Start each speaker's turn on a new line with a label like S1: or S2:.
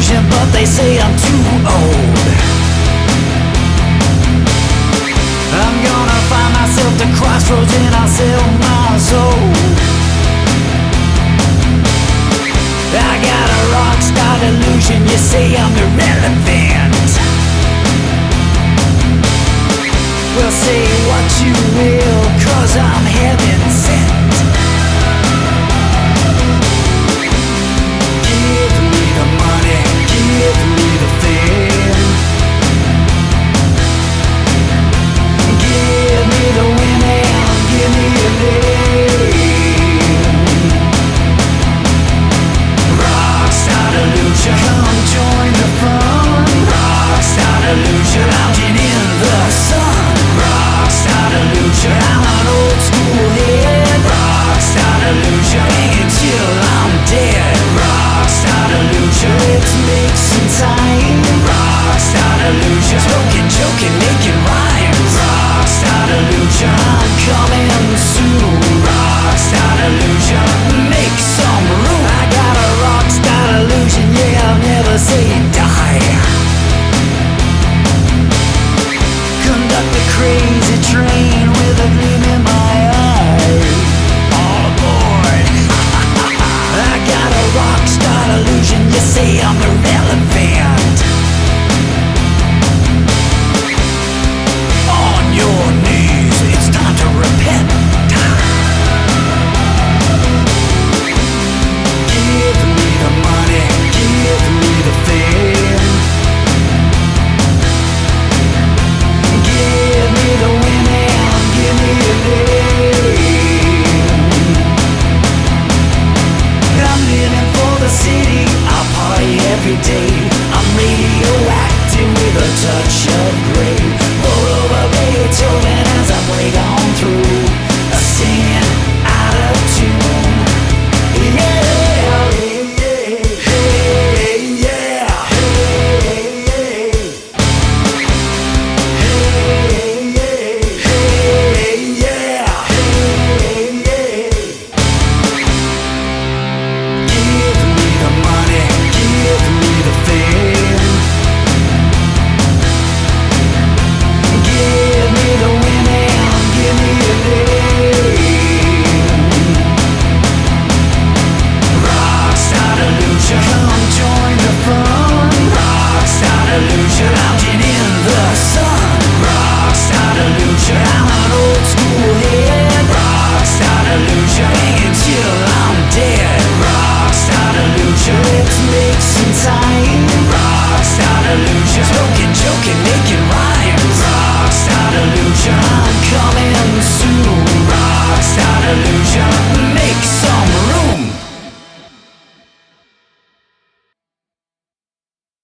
S1: illusion, but they say I'm too old. I'm gonna find myself the crossroads and I'll sell my soul. I got a rock star delusion, you say I'm irrelevant. Well, say what you will, 'cause I'm heaven sent. Give me the money, give me the fame. Give me the women, give me the name. Rockstar delusion, come join the fun. Rockstar delusion, lounging in the sun. Rockstar delusion, I'm an old school head. Rockstar delusion, hanging till I'm dead. Rockstar delusion, let's make some time. Rockstar delusion, smoking, joking, making rhymes. Rockstar delusion, I'm coming soon. Rockstar delusion, make some room. I got a rockstar delusion, yeah, I'll never say die. Conduct the crazy train with a gleam in my eye. All aboard. I got a rockstar delusion, you say I'm irrelevant. On your knees, it's time to repent. Give me the money, give me the fame. Give me the women, give me the name. I'm living for the city, I party every day. I'm radioactive with a touch of gray. Roll over Beethoven as I break on through, singing out of tune. Yeah, yeah, hey, yeah, hey, yeah. Give me the money, give me the fame. Give me the women, give me the name. Rockstar delusion, come join the fun. Rockstar delusion, lounging in the sun. Rockstar delusion, I'm an old school head. Rockstar delusion, hanging till I'm dead. Rockstar delusion, let's make some time.